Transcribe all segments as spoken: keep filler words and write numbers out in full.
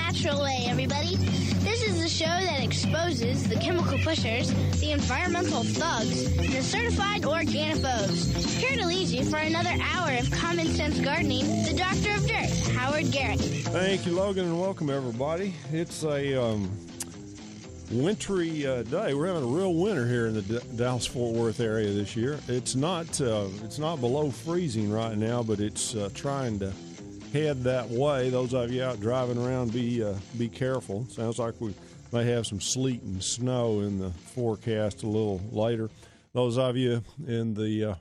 natural way, everybody. This is the show that exposes the chemical pushers, the environmental thugs, and the certified organiphobes. Here to lead you for another hour of common sense gardening, the Doctor of Dirt, Howard Garrett. Thank you, Logan, and welcome, everybody. It's a um, wintry uh, day. We're having a real winter here in the D- Dallas-Fort Worth area this year. It's not uh, it's not below freezing right now, but it's uh, trying to head that way. Those of you out driving around, be uh, be careful. Sounds like we may have some sleet and snow in the forecast a little later. Those of you in the uh,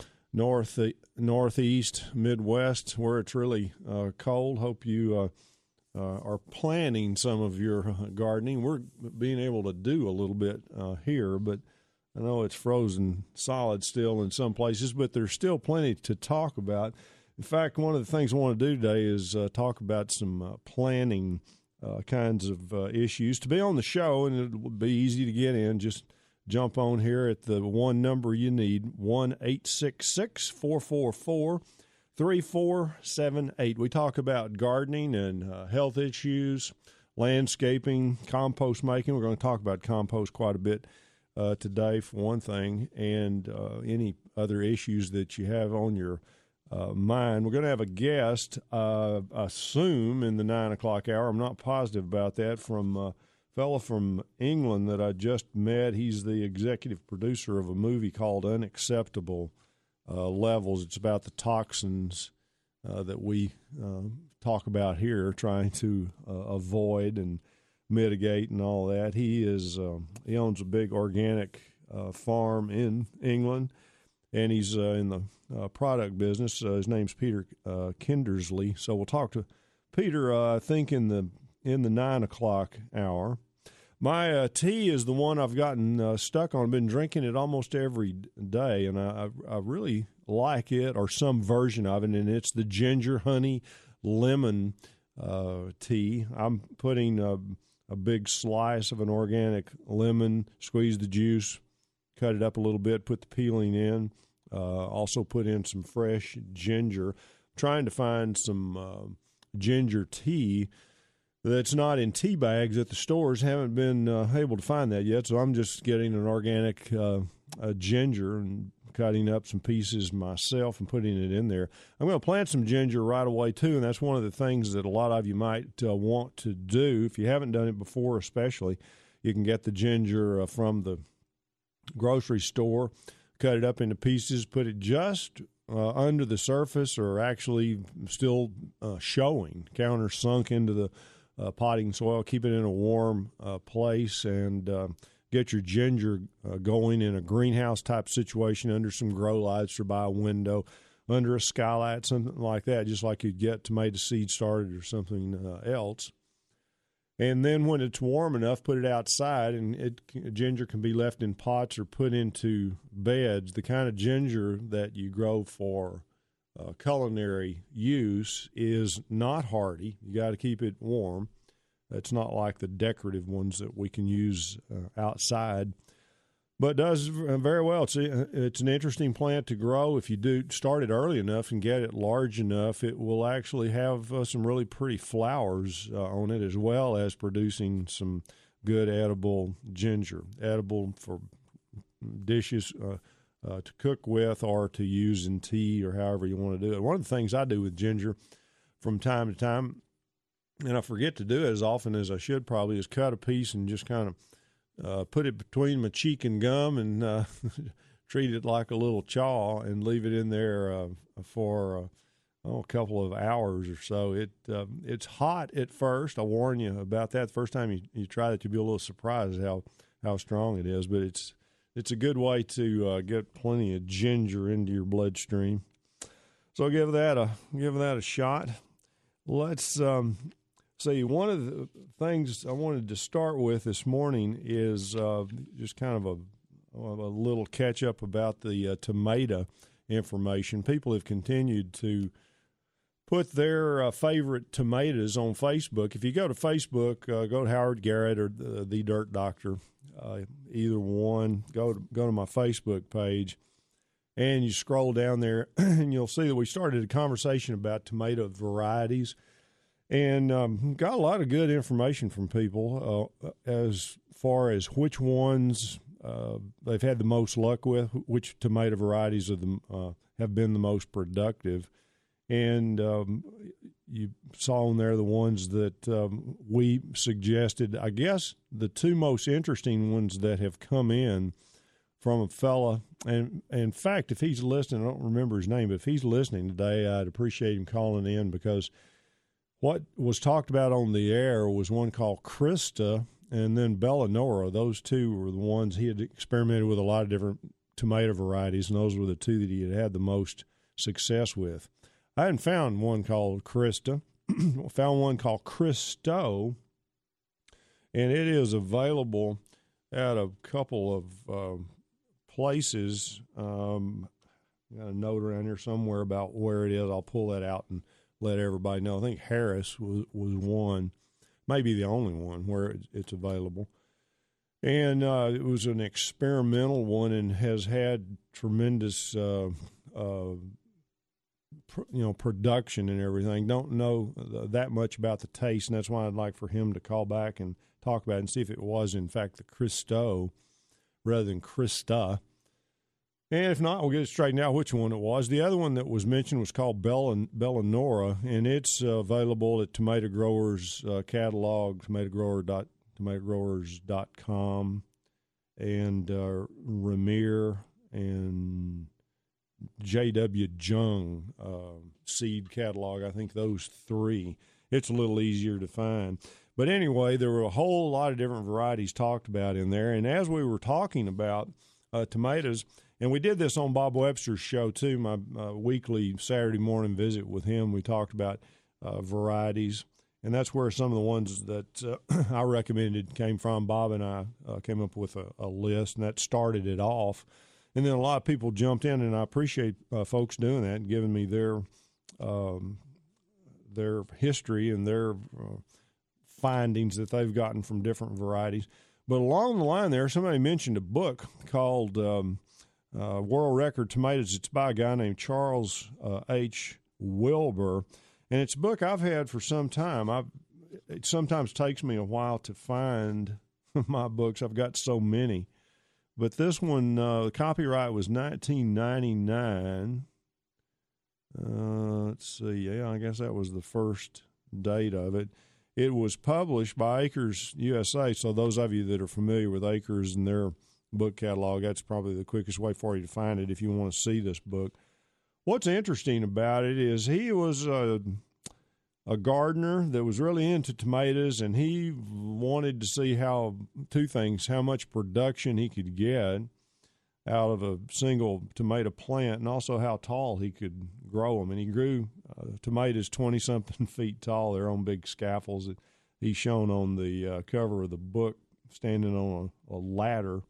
north northeast, Midwest, where it's really uh, cold, hope you uh, uh, are planning some of your gardening. We're being able to do a little bit uh, here, but I know it's frozen solid still in some places, but there's still plenty to talk about. In fact, one of the things I want to do today is uh, talk about some uh, planning uh, kinds of uh, issues. To be on the show, and it will be easy to get in, just jump on here at the one number you need, one eight six six, four four four, three four seven eight. We talk about gardening and uh, health issues, landscaping, compost making. We're going to talk about compost quite a bit uh, today, for one thing, and uh, any other issues that you have on your Uh, mine. We're going to have a guest, uh, assume, in the nine o'clock hour. I'm not positive about that, from a fellow from England that I just met. He's the executive producer of a movie called Unacceptable uh, Levels. It's about the toxins uh, that we uh, talk about here, trying to uh, avoid and mitigate and all that. He is uh, he owns a big organic uh, farm in England, and he's uh, in the uh, product business. Uh, his name's Peter uh, Kindersley. So we'll talk to Peter, uh, I think, in the in the nine o'clock hour. My uh, tea is the one I've gotten uh, stuck on. I've been drinking it almost every day, and I, I, I really like it, or some version of it, and it's the ginger honey lemon uh, tea. I'm putting a, a big slice of an organic lemon, squeeze the juice, cut it up a little bit, put the peeling in, uh, also put in some fresh ginger. I'm trying to find some uh, ginger tea that's not in tea bags at the stores. Haven't been uh, able to find that yet, so I'm just getting an organic uh, uh, ginger and cutting up some pieces myself and putting it in there. I'm going to plant some ginger right away, too, and that's one of the things that a lot of you might uh, want to do. If you haven't done it before, especially, you can get the ginger uh, from the grocery store, cut it up into pieces, put it just uh, under the surface, or actually still uh, showing, counter sunk into the uh, potting soil. Keep it in a warm uh, place, and uh, get your ginger uh, going in a greenhouse type situation under some grow lights or by a window, under a skylight, something like that, just like you'd get tomato seed started or something uh, else. And then when it's warm enough, put it outside, and it ginger can be left in pots or put into beds. The kind of ginger that you grow for uh, culinary use is not hardy. You got to keep it warm. It's not like the decorative ones that we can use uh, outside, but does very well. It's a, it's an interesting plant to grow. If you do start it early enough and get it large enough, it will actually have uh, some really pretty flowers uh, on it, as well as producing some good edible ginger, edible for dishes uh, uh, to cook with or to use in tea or however you want to do it. One of the things I do with ginger from time to time, and I forget to do it as often as I should probably, is cut a piece and just kind of Uh, put it between my cheek and gum and uh, treat it like a little chaw and leave it in there uh, for uh, oh, a couple of hours or so. It uh, It's hot at first. I warn you about that. The first time you, you try it, you'll be a little surprised how, how strong it is. But it's it's a good way to uh, get plenty of ginger into your bloodstream. So give that a give that a shot. Let's um, See, one of the things I wanted to start with this morning is uh, just kind of a, a little catch-up about the uh, tomato information. People have continued to put their uh, favorite tomatoes on Facebook. If you go to Facebook, uh, go to Howard Garrett or the, the Dirt Doctor, uh, either one, go to, go to my Facebook page, and you scroll down there, and you'll see that we started a conversation about tomato varieties. And um, got a lot of good information from people uh, as far as which ones uh, they've had the most luck with, which tomato varieties of them uh, have been the most productive. And um, you saw in there the ones that um, we suggested. I guess the two most interesting ones that have come in from a fella, and, and in fact, if he's listening, I don't remember his name, but if he's listening today, I'd appreciate him calling in, because what was talked about on the air was one called Krista and then Bellanora. Those two were the ones he had experimented with, a lot of different tomato varieties, and those were the two that he had had the most success with. I hadn't found one called Krista. Found one called Cristo, and it is available at a couple of uh, places. Um, got a note around here somewhere about where it is. I'll pull that out and let everybody know. I think Harris was, was one, maybe the only one where it's available. And uh, it was an experimental one and has had tremendous, uh, uh, pr- you know, production and everything. Don't know that much about the taste, and that's why I'd like for him to call back and talk about it and see if it was, in fact, the Cristo rather than Krista. And if not, we'll get it straightened out which one it was. The other one that was mentioned was called Bella, Bellanora, and it's uh, available at Tomato Growers uh, catalog, tomato grower dot tomato growers dot com, and uh, Ramir and J W. Jung uh, seed catalog. I think those three. It's a little easier to find. But anyway, there were a whole lot of different varieties talked about in there. And as we were talking about uh, tomatoes, and we did this on Bob Webster's show, too, my uh, weekly Saturday morning visit with him. We talked about uh, varieties, and that's where some of the ones that uh, I recommended came from. Bob and I uh, came up with a, a list, and that started it off. And then a lot of people jumped in, and I appreciate uh, folks doing that and giving me their um, their history and their uh, findings that they've gotten from different varieties. But along the line there, somebody mentioned a book called um, uh, World Record Tomatoes. It's by a guy named Charles uh, H. Wilbur, and it's a book I've had for some time. I've, it sometimes takes me a while to find my books. I've got so many. But this one, uh, the copyright was nineteen ninety-nine. Uh, let's see. Yeah, I guess that was the first date of it. It was published by Acres U S A, so those of you that are familiar with Acres and their book catalog, that's probably the quickest way for you to find it if you want to see this book. What's interesting about it is he was a, a gardener that was really into tomatoes, and he wanted to see how, two things, how much production he could get out of a single tomato plant, and also how tall he could grow them. And he grew uh, tomatoes twenty-something feet tall. They're on big scaffolds that he's shown on the uh, cover of the book, standing on a, a ladder.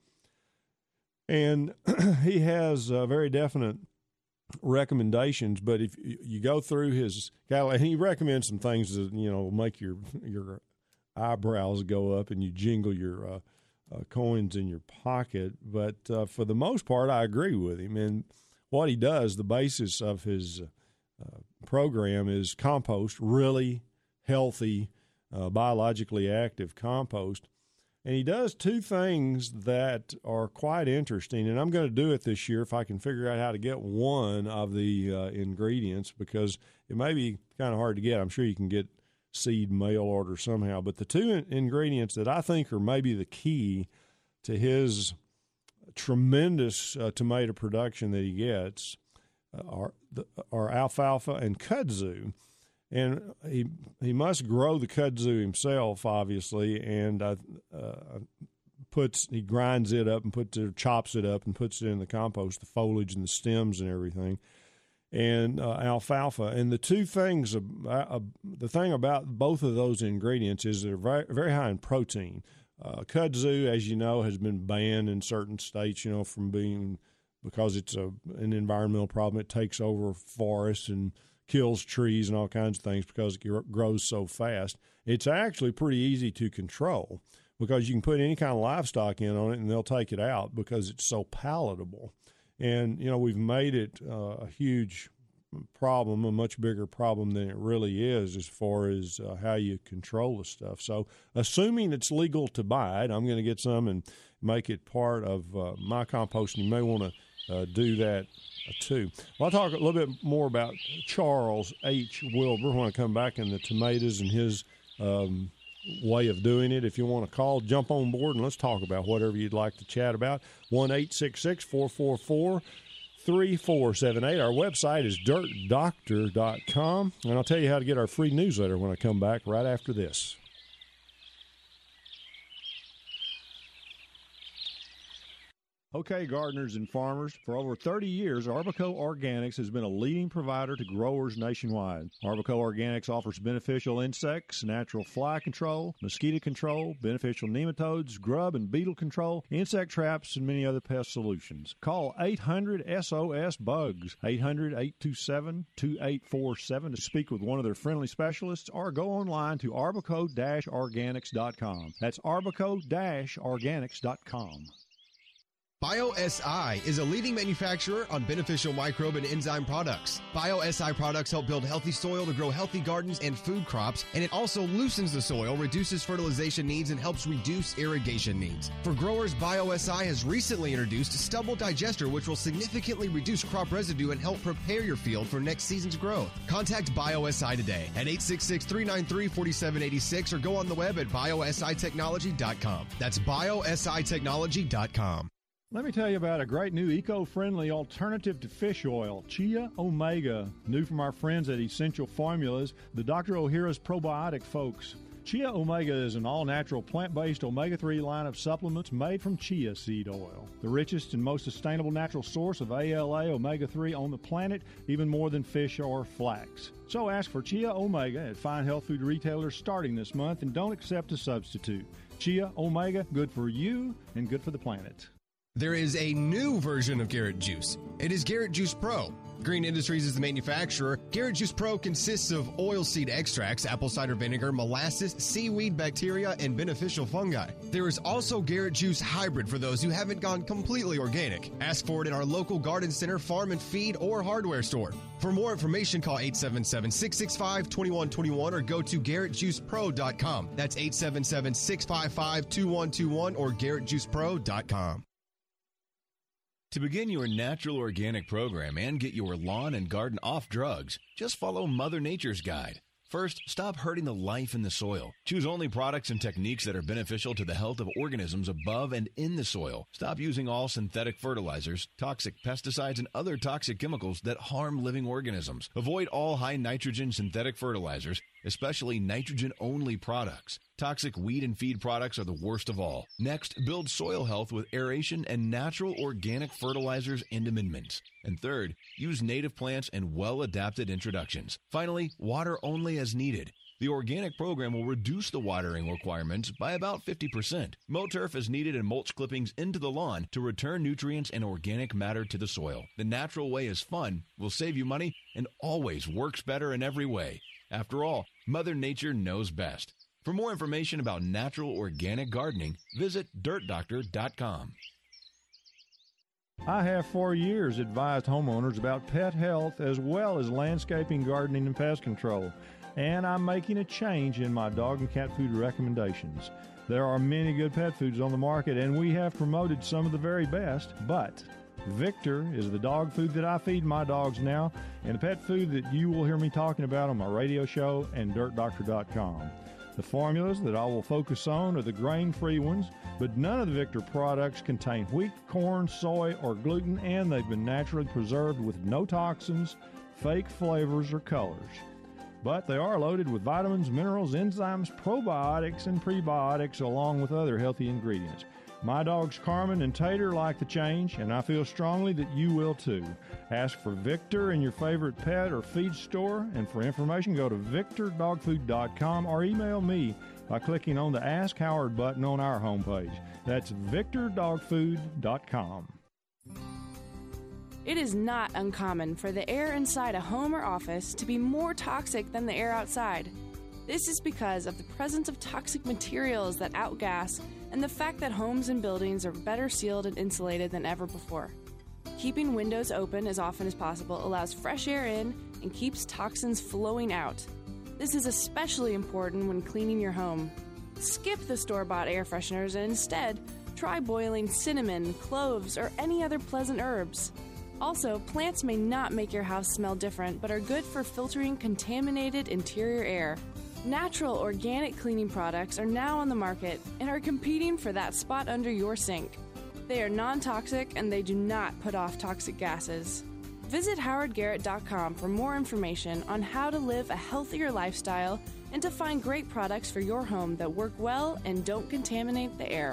And he has uh, very definite recommendations, but if you go through his catalog, he recommends some things that, you know, make your your eyebrows go up and you jingle your uh, uh, coins in your pocket. But uh, for the most part, I agree with him. And what he does, the basis of his uh, program is compost, really healthy, uh, biologically active compost. And he does two things that are quite interesting, and I'm going to do it this year if I can figure out how to get one of the uh, ingredients, because it may be kind of hard to get. I'm sure you can get seed mail order somehow. But the two in- ingredients that I think are maybe the key to his tremendous uh, tomato production that he gets uh, are, the, are alfalfa and kudzu. And he he must grow the kudzu himself, obviously, and uh, uh, puts he grinds it up and puts it, chops it up and puts it in the compost, the foliage and the stems and everything, and uh, alfalfa. And the two things, uh, uh, the thing about both of those ingredients is they're very, very high in protein. Uh, kudzu, as you know, has been banned in certain states, you know, from being, because it's a an environmental problem. It takes over forests and kills trees and all kinds of things because it grows so fast. It's actually pretty easy to control because you can put any kind of livestock in on it and they'll take it out because it's so palatable. And, you know, we've made it uh, a huge problem, a much bigger problem than it really is as far as uh, how you control the stuff. So assuming it's legal to buy it, I'm going to get some and make it part of uh, my compost, and you may want to uh, do that uh, too. Well, I'll talk a little bit more about Charles H. Wilbur when I come back in the tomatoes and his um, way of doing it. If you want to call, jump on board, and let's talk about whatever you'd like to chat about. one eight six six, four four four, three four seven eight. Our website is dirt doctor dot com, and I'll tell you how to get our free newsletter when I come back right after this. Okay, gardeners and farmers, for over thirty years, Arbico Organics has been a leading provider to growers nationwide. Arbico Organics offers beneficial insects, natural fly control, mosquito control, beneficial nematodes, grub and beetle control, insect traps, and many other pest solutions. Call eight hundred S O S bugs, eight hundred, eight two seven, two eight four seven to speak with one of their friendly specialists, or go online to arbico dash organics dot com. That's arbico dash organics dot com. BioSI is a leading manufacturer on beneficial microbe and enzyme products. BioSI products help build healthy soil to grow healthy gardens and food crops, and it also loosens the soil, reduces fertilization needs, and helps reduce irrigation needs. For growers, BioSI has recently introduced Stubble Digester, which will significantly reduce crop residue and help prepare your field for next season's growth. Contact BioSI today at eight six six, three nine three, four seven eight six or go on the web at biosi technology dot com. That's biosi technology dot com. Let me tell you about a great new eco-friendly alternative to fish oil, Chia Omega, new from our friends at Essential Formulas, the Doctor O'Hara's probiotic folks. Chia Omega is an all-natural plant-based omega three line of supplements made from chia seed oil, the richest and most sustainable natural source of A L A omega three on the planet, even more than fish or flax. So ask for Chia Omega at fine health food retailers starting this month, and don't accept a substitute. Chia Omega, good for you and good for the planet. There is a new version of Garrett Juice. It is Garrett Juice Pro. Green Industries is the manufacturer. Garrett Juice Pro consists of oilseed extracts, apple cider vinegar, molasses, seaweed bacteria, and beneficial fungi. There is also Garrett Juice Hybrid for those who haven't gone completely organic. Ask for it in our local garden center, farm and feed, or hardware store. For more information, call eight seven seven, six six five, two one two one or go to garrett juice pro dot com. That's eight seven seven, six five five, two one two one or garrett juice pro dot com. To begin your natural organic program and get your lawn and garden off drugs, just follow Mother Nature's guide. First, stop hurting the life in the soil. Choose only products and techniques that are beneficial to the health of organisms above and in the soil. Stop using all synthetic fertilizers, toxic pesticides, and other toxic chemicals that harm living organisms. Avoid all high nitrogen synthetic fertilizers, especially nitrogen-only products. Toxic weed and feed products are the worst of all. Next, build soil health with aeration and natural organic fertilizers and amendments. And third, use native plants and well-adapted introductions. Finally, water only as needed. The organic program will reduce the watering requirements by about fifty percent. Mow turf as needed and mulch clippings into the lawn to return nutrients and organic matter to the soil. The natural way is fun, will save you money, and always works better in every way. After all, Mother Nature knows best. For more information about natural organic gardening, visit dirt doctor dot com. I have for years advised homeowners about pet health as well as landscaping, gardening, and pest control. And I'm making a change in my dog and cat food recommendations. There are many good pet foods on the market, and we have promoted some of the very best, but Victor is the dog food that I feed my dogs now, and the pet food that you will hear me talking about on my radio show and dirt doctor dot com. The formulas that I will focus on are the grain-free ones, but none of the Victor products contain wheat, corn, soy, or gluten, and they've been naturally preserved with no toxins, fake flavors, or colors. But they are loaded with vitamins, minerals, enzymes, probiotics, and prebiotics, along with other healthy ingredients. My dogs Carmen and Tater like the change, and I feel strongly that you will too. Ask for Victor in your favorite pet or feed store, and for information go to victor dog food dot com or email me by clicking on the Ask Howard button on our homepage. That's victor dog food dot com. It is not uncommon for the air inside a home or office to be more toxic than the air outside. This is because of the presence of toxic materials that outgas and the fact that homes and buildings are better sealed and insulated than ever before. Keeping windows open as often as possible allows fresh air in and keeps toxins flowing out. This is especially important when cleaning your home. Skip the store-bought air fresheners and instead try boiling cinnamon, cloves, or any other pleasant herbs. Also, plants may not make your house smell different, but are good for filtering contaminated interior air. Natural organic cleaning products are now on the market and are competing for that spot under your sink. They are non-toxic and they do not put off toxic gases. Visit howard garrett dot com for more information on how to live a healthier lifestyle and to find great products for your home that work well and don't contaminate the air.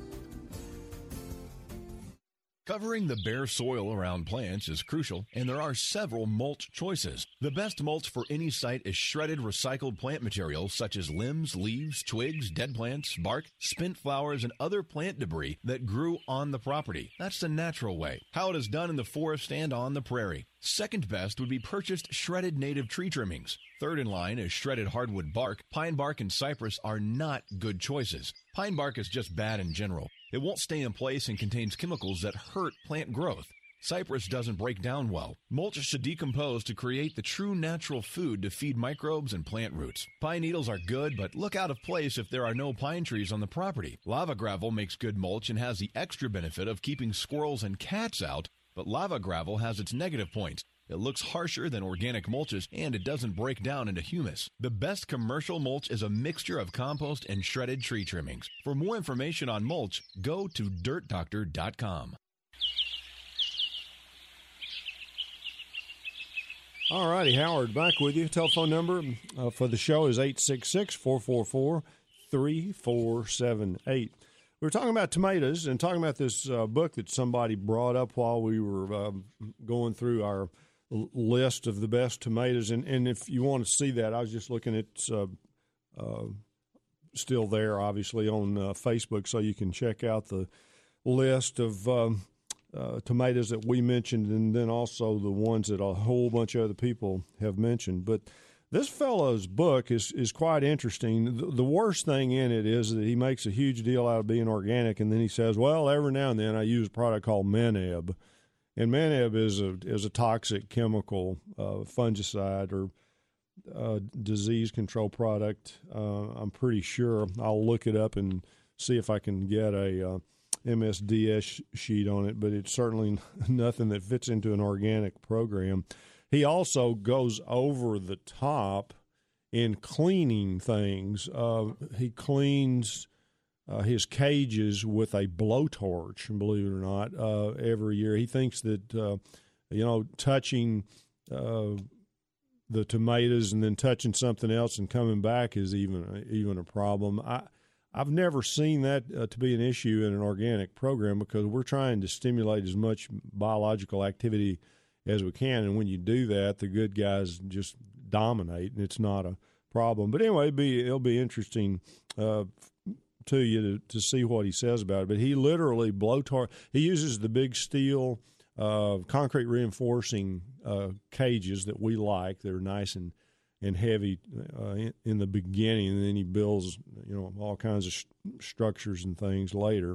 Covering the bare soil around plants is crucial, and there are several mulch choices. The best mulch for any site is shredded recycled plant material such as limbs, leaves, twigs, dead plants, bark, spent flowers, and other plant debris that grew on the property. That's the natural way, how it is done in the forest and on the prairie. Second best would be purchased shredded native tree trimmings. Third in line is shredded hardwood bark. Pine bark and cypress are not good choices. Pine bark is just bad in general. It won't stay in place and contains chemicals that hurt plant growth. Cypress doesn't break down well. Mulch should decompose to create the true natural food to feed microbes and plant roots. Pine needles are good, but look out of place if there are no pine trees on the property. Lava gravel makes good mulch and has the extra benefit of keeping squirrels and cats out, but lava gravel has its negative points. It looks harsher than organic mulches, and it doesn't break down into humus. The best commercial mulch is a mixture of compost and shredded tree trimmings. For more information on mulch, go to dirt doctor dot com. All righty, Howard, back with you. Telephone number uh, for the show is eight six six, four four four, three four seven eight. We were talking about tomatoes and talking about this uh, book that somebody brought up while we were uh, going through our l- list of the best tomatoes. And, and if you want to see that, I was just looking at uh, uh, still there, obviously, on uh, Facebook, so you can check out the list of um, uh, tomatoes that we mentioned and then also the ones that a whole bunch of other people have mentioned. But this fellow's book is, is quite interesting. The, the worst thing in it is that he makes a huge deal out of being organic, and then he says, well, every now and then I use a product called Meneb. And Meneb is a is a toxic chemical uh, fungicide or uh, disease control product. Uh, I'm pretty sure. I'll look it up and see if I can get a uh, M S D S sheet on it, but it's certainly nothing that fits into an organic program. He also goes over the top in cleaning things. Uh, he cleans uh, his cages with a blowtorch, believe it or not, uh, every year. He thinks that, uh, you know, touching uh, the tomatoes and then touching something else and coming back is even even a problem. I, I've never seen that uh, to be an issue in an organic program because we're trying to stimulate as much biological activity as we can, and when you do that, the good guys just dominate, and it's not a problem. But anyway, it'll be, it'll be interesting uh, to you to, to see what he says about it. But he literally blowtorch. He uses the big steel, uh, concrete reinforcing uh, cages that we like. They're nice and and heavy uh, in, in the beginning, and then he builds, you know, all kinds of st- structures and things later.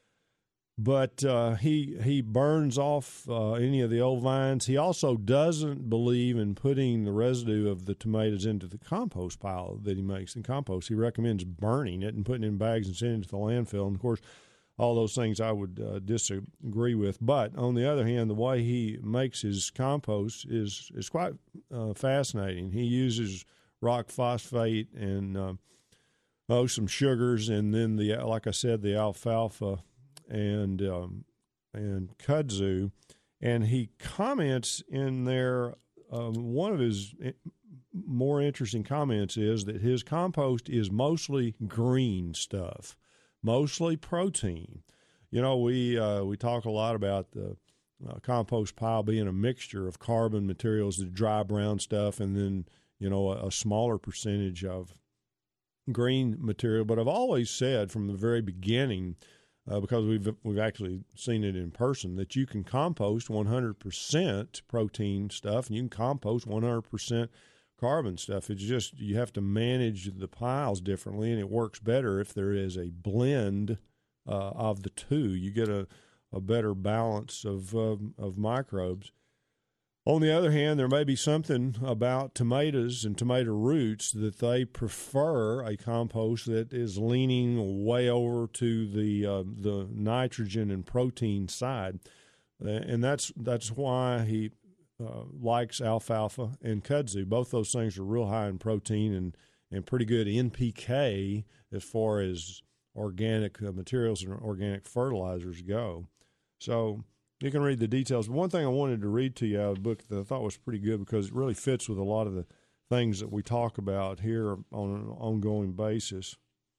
But uh, he he burns off uh, any of the old vines. He also doesn't believe in putting the residue of the tomatoes into the compost pile that he makes in compost. He recommends burning it and putting it in bags and sending it to the landfill. And, of course, all those things I would uh, disagree with. But, on the other hand, the way he makes his compost is, is quite uh, fascinating. He uses rock phosphate and uh, oh, some sugars, and then, the like I said, the alfalfa and um, and kudzu, and he comments in there, um, one of his more interesting comments is that his compost is mostly green stuff, mostly protein. You know, we uh, we talk a lot about the uh, compost pile being a mixture of carbon materials, the dry brown stuff, and then, you know, a, a smaller percentage of green material. But I've always said from the very beginning, Uh, because we've we've actually seen it in person, that you can compost one hundred percent protein stuff and you can compost one hundred percent carbon stuff. It's just you have to manage the piles differently, and it works better if there is a blend uh, of the two. You get a, a better balance of um, of microbes. On the other hand, there may be something about tomatoes and tomato roots that they prefer a compost that is leaning way over to the uh, the nitrogen and protein side, and that's that's why he uh, likes alfalfa and kudzu. Both those things are real high in protein and and pretty good N P K as far as organic uh, materials and organic fertilizers go. So you can read the details. But one thing I wanted to read to you out of the book that I thought was pretty good because it really fits with a lot of the things that we talk about here on an ongoing basis.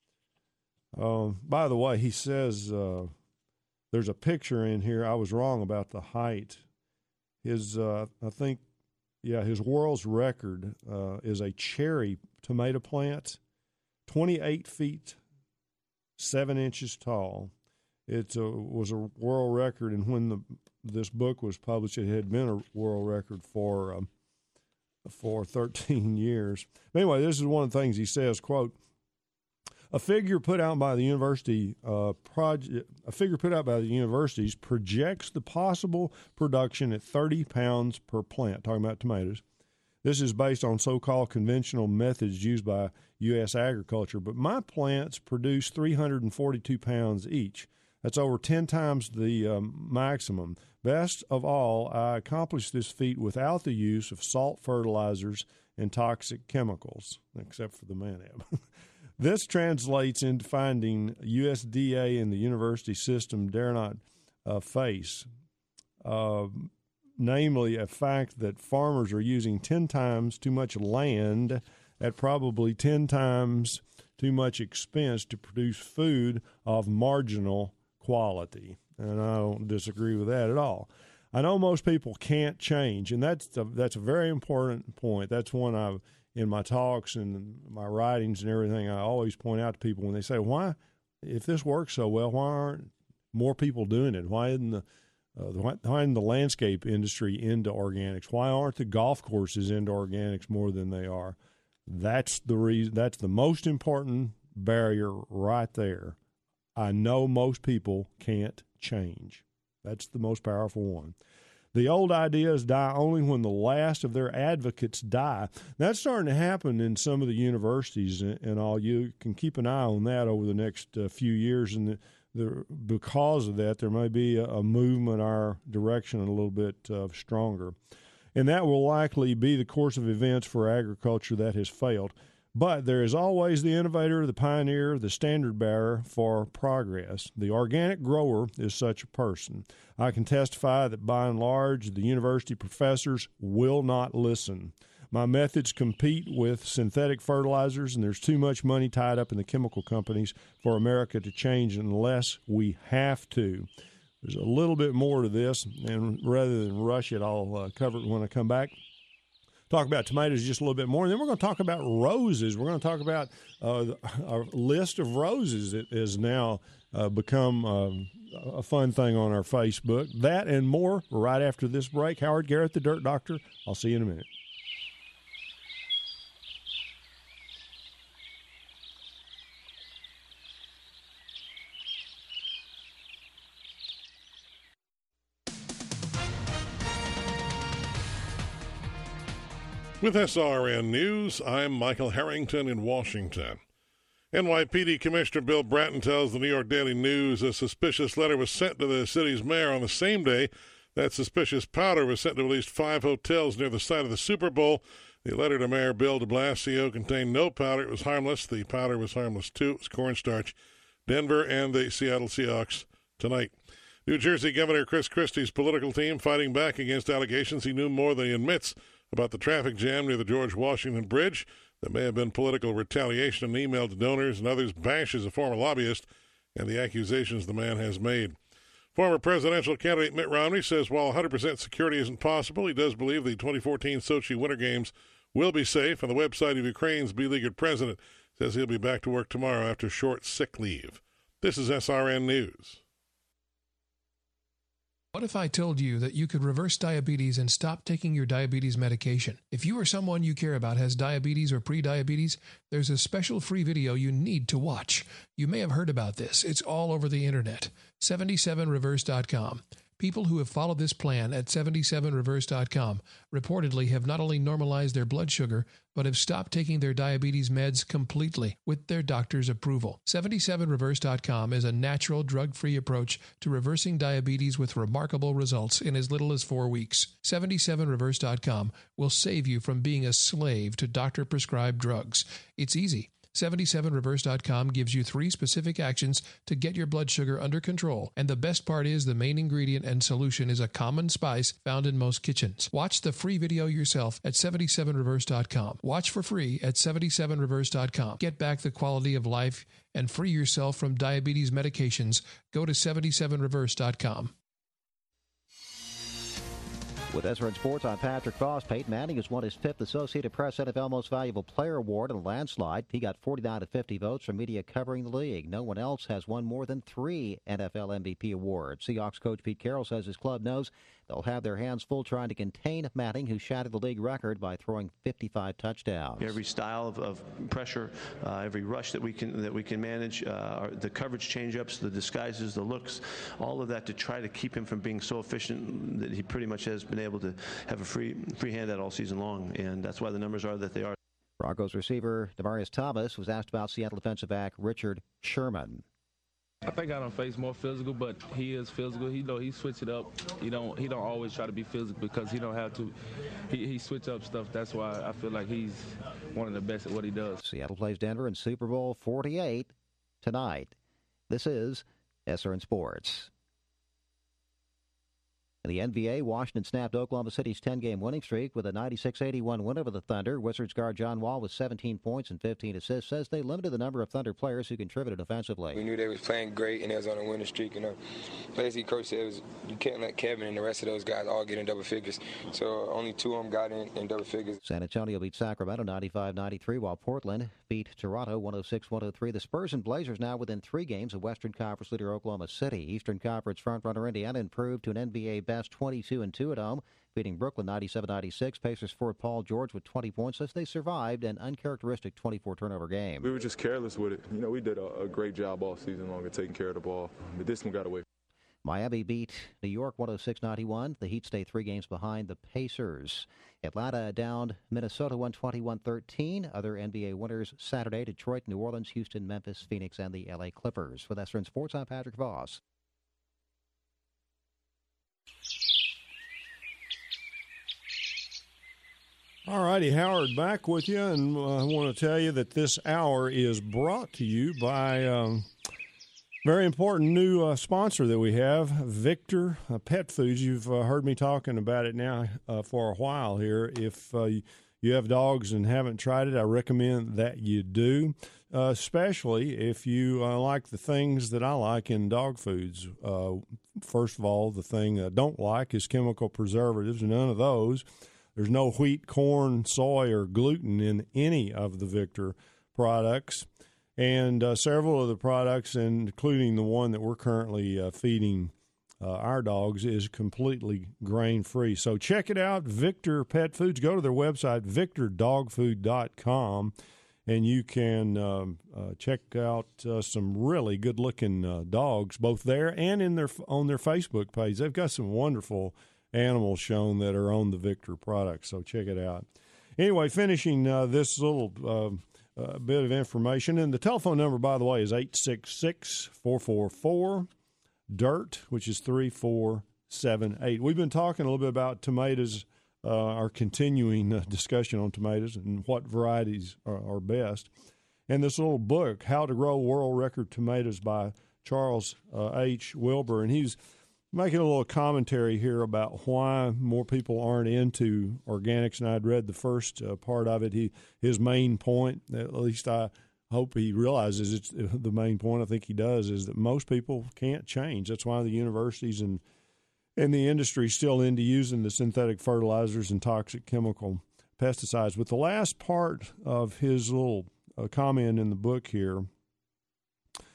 Um, by the way, he says uh, there's a picture in here. I was wrong about the height. His, uh, I think, yeah, his world's record uh, is a cherry tomato plant, twenty-eight feet, seven inches tall. It uh, was a world record, and when the this book was published, it had been a world record for um, for thirteen years. But anyway, this is one of the things he says, quote, a figure put out by the university uh, project, a figure put out by the universities projects the possible production at thirty pounds per plant, talking about tomatoes. This is based on so-called conventional methods used by U S agriculture, but my plants produce three hundred forty-two pounds each. That's over ten times the um, maximum. Best of all, I accomplished this feat without the use of salt fertilizers and toxic chemicals, except for the Manab. This translates into finding U S D A and the university system dare not uh, face, uh, namely a fact that farmers are using ten times too much land at probably ten times too much expense to produce food of marginal quality. And I don't disagree with that at all. I know most people can't change, and that's a, that's a very important point. That's one I, in my talks and my writings and everything, I always point out to people when they say, why, if this works so well, why aren't more people doing it? Why isn't the Uh, why, why isn't the landscape industry into organics? Why aren't the golf courses into organics more than they are? That's the reason. That's the most important barrier right there. I know most people can't change. That's the most powerful one. The old ideas die only when the last of their advocates die. That's starting to happen in some of the universities and, and all. You can keep an eye on that over the next uh, few years, and the, the, because of that, there may be a, a movement our direction a little bit uh, stronger. And that will likely be the course of events for agriculture that has failed. But there is always the innovator, the pioneer, the standard bearer for progress. The organic grower is such a person. I can testify that by and large, the university professors will not listen. My methods compete with synthetic fertilizers, and there's too much money tied up in the chemical companies for America to change unless we have to. There's a little bit more to this, and rather than rush it, I'll uh, cover it when I come back. Talk about tomatoes just a little bit more, and then we're going to talk about roses. We're going to talk about uh, our list of roses that has now uh, become uh, a fun thing on our Facebook. That and more right after this break. Howard Garrett, the Dirt Doctor. I'll see you in a minute. With S R N News, I'm Michael Harrington in Washington. N Y P D Commissioner Bill Bratton tells the New York Daily News a suspicious letter was sent to the city's mayor on the same day that suspicious powder was sent to at least five hotels near the site of the Super Bowl. The letter to Mayor Bill de Blasio contained no powder. It was harmless. The powder was harmless, too. It was cornstarch. Denver and the Seattle Seahawks tonight. New Jersey Governor Chris Christie's political team fighting back against allegations he knew more than he admits about the traffic jam near the George Washington Bridge. That may have been political retaliation. An email to donors and others bashes a former lobbyist and the accusations the man has made. Former presidential candidate Mitt Romney says while one hundred percent security isn't possible, he does believe the twenty fourteen Sochi Winter Games will be safe. On the website of Ukraine's beleaguered president says he'll be back to work tomorrow after short sick leave. This is S R N News. What if I told you that you could reverse diabetes and stop taking your diabetes medication? If you or someone you care about has diabetes or pre-diabetes, there's a special free video you need to watch. You may have heard about this. It's all over the internet. seventy-seven reverse dot com. People who have followed this plan at seventy-seven reverse dot com reportedly have not only normalized their blood sugar, but have stopped taking their diabetes meds completely with their doctor's approval. seventy-seven reverse dot com is a natural, drug-free approach to reversing diabetes with remarkable results in as little as four weeks. seventy-seven reverse dot com will save you from being a slave to doctor-prescribed drugs. It's easy. seventy-seven reverse dot com gives you three specific actions to get your blood sugar under control. And the best part is the main ingredient and solution is a common spice found in most kitchens. Watch the free video yourself at seventy-seven reverse dot com. Watch for free at seventy-seven reverse dot com. Get back the quality of life and free yourself from diabetes medications. Go to seventy-seven reverse dot com. With S R N Sports, I'm Patrick Voss. Peyton Manning has won his fifth Associated Press N F L Most Valuable Player Award in a landslide. He got forty-nine to fifty votes from media covering the league. No one else has won more than three N F L M V P awards. Seahawks coach Pete Carroll says his club knows they'll have their hands full trying to contain Manning, who shattered the league record by throwing fifty-five touchdowns. Every style of, of pressure, uh, every rush that we can that we can manage, uh, the coverage change-ups, the disguises, the looks, all of that to try to keep him from being so efficient that he pretty much has been able to have a free free hand at all season long, and that's why the numbers are that they are. Broncos receiver Demaryius Thomas was asked about Seattle defensive back Richard Sherman. I think I don't face more physical, but he is physical. He know he switch it up. He don't he don't always try to be physical because he don't have to. He he switch up stuff. That's why I feel like he's one of the best at what he does. Seattle plays Denver in Super Bowl forty-eight tonight. This is S R N Sports. In the N B A, Washington snapped Oklahoma City's ten-game winning streak with a ninety-six eighty-one win over the Thunder. Wizards guard John Wall with seventeen points and fifteen assists says they limited the number of Thunder players who contributed offensively. We knew they was playing great and they was on a winning streak. You know, basically, Coach said was, you can't let Kevin and the rest of those guys all get in double figures. So only two of them got in, in double figures. San Antonio beat Sacramento ninety-five ninety-three, while Portland beat Toronto one oh six one oh three. The Spurs and Blazers now within three games of Western Conference leader Oklahoma City. Eastern Conference frontrunner Indiana improved to an N B A best twenty-two and two at home, beating Brooklyn ninety-seven ninety-six. Pacers forward Paul George with twenty points as they survived an uncharacteristic twenty-four turnover game. We were just careless with it. You know, we did a, a great job all season long of taking care of the ball, but this one got away. Miami beat New York one oh six ninety-one. The Heat stay three games behind the Pacers. Atlanta downed Minnesota one twenty-one thirteen. Other N B A winners Saturday: Detroit, New Orleans, Houston, Memphis, Phoenix, and the L A Clippers. With S R N Sports, I'm Patrick Voss. All righty, Howard back with you, and uh, I want to tell you that this hour is brought to you by um, very important new uh, sponsor that we have, Victor uh, Pet Foods. You've uh, heard me talking about it now uh, for a while here. If uh, you have dogs and haven't tried it, I recommend that you do, uh, especially if you uh, like the things that I like in dog foods. Uh, first of all, the thing I don't like is chemical preservatives, none of those. There's no wheat, corn, soy, or gluten in any of the Victor products. And uh, several of the products, including the one that we're currently uh, feeding uh, our dogs, is completely grain-free. So check it out, Victor Pet Foods. Go to their website, victor dog food dot com, and you can um, uh, check out uh, some really good-looking uh, dogs, both there and in their on their Facebook page. They've got some wonderful animals shown that are on the Victor product, so check it out. Anyway, finishing uh, this little uh, uh, bit of information, and the telephone number, by the way, is eight six six, four four four, D I R T, which is three four seven eight. We've been talking a little bit about tomatoes, uh, our continuing uh, discussion on tomatoes and what varieties are, are best. And this little book, How to Grow World Record Tomatoes by Charles uh, H. Wilbur, and he's making a little commentary here about why more people aren't into organics, and I'd read the first uh, part of it. He his main point, at least I hope he realizes it's the main point. I think he does, is that most people can't change. That's why the universities and and the industry is still into using the synthetic fertilizers and toxic chemical pesticides. But the last part of his little uh, comment in the book here,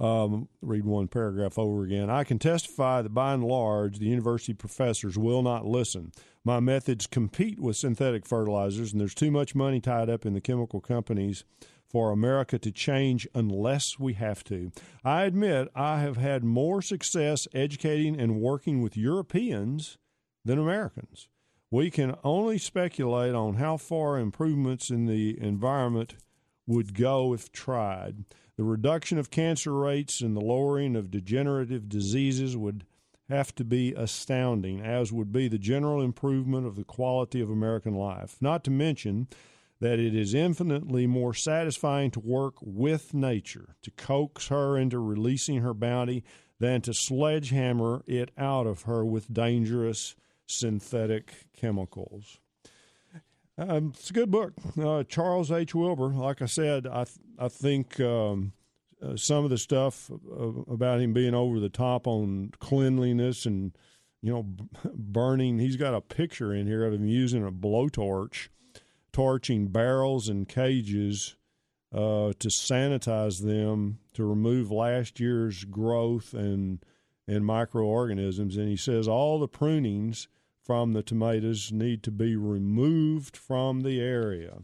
Um, read one paragraph over again. I can testify that by and large, the university professors will not listen. My methods compete with synthetic fertilizers, and there's too much money tied up in the chemical companies for America to change unless we have to. I admit I have had more success educating and working with Europeans than Americans. We can only speculate on how far improvements in the environment would go if tried. The reduction of cancer rates and the lowering of degenerative diseases would have to be astounding, as would be the general improvement of the quality of American life. Not to mention that it is infinitely more satisfying to work with nature, to coax her into releasing her bounty, than to sledgehammer it out of her with dangerous synthetic chemicals. Um, it's a good book. Uh, Charles H. Wilbur, like I said, I th- I think um, uh, some of the stuff uh, about him being over the top on cleanliness and, you know, b- burning, he's got a picture in here of him using a blowtorch, torching barrels and cages uh, to sanitize them to remove last year's growth and and microorganisms. And he says all the prunings from the tomatoes need to be removed from the area.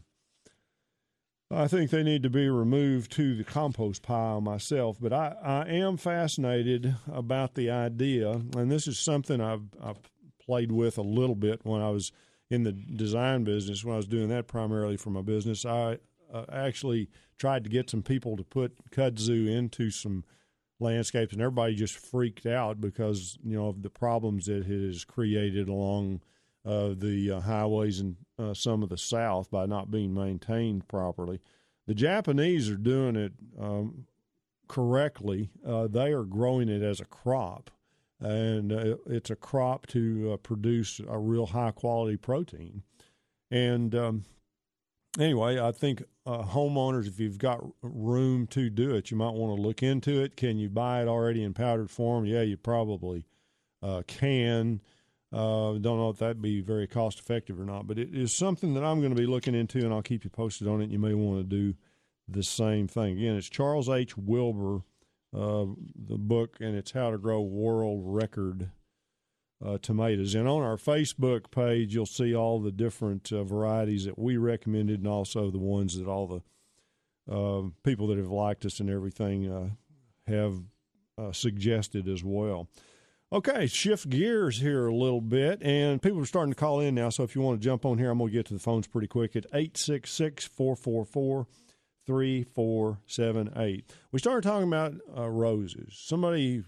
I think they need to be removed to the compost pile myself, but I, I am fascinated about the idea, and this is something I've, I've played with a little bit when I was in the design business, when I was doing that primarily for my business. I uh, actually tried to get some people to put kudzu into some landscapes, and everybody just freaked out because, you know, of the problems that it has created along uh, the uh, highways in uh, some of the South by not being maintained properly. The Japanese are doing it um, correctly. Uh, they are growing it as a crop, and uh, it's a crop to uh, produce a real high-quality protein. And um, anyway, I think uh, homeowners, if you've got room to do it, you might want to look into it. Can you buy it already in powdered form? Yeah, you probably uh, can. Uh, don't know if that'd be very cost-effective or not, but it is something that I'm going to be looking into, and I'll keep you posted on it. You may want to do the same thing. Again, it's Charles H. Wilbur, uh, the book, and it's How to Grow World Record Uh, tomatoes. And on our Facebook page, you'll see all the different uh, varieties that we recommended, and also the ones that all the uh, people that have liked us and everything uh, have uh, suggested as well. Okay, shift gears here a little bit, and people are starting to call in now, so if you want to jump on here, I'm going to get to the phones pretty quick at eight six six, four four four, three four seven eight. We started talking about uh, roses. Somebody,